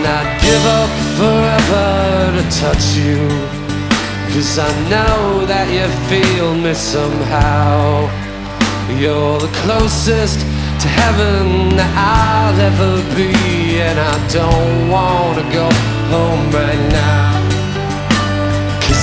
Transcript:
I'd give up forever to touch you, 'cause I know that you feel me somehow. You're the closest to heaven that I'll ever be, and I don't wanna go home right now.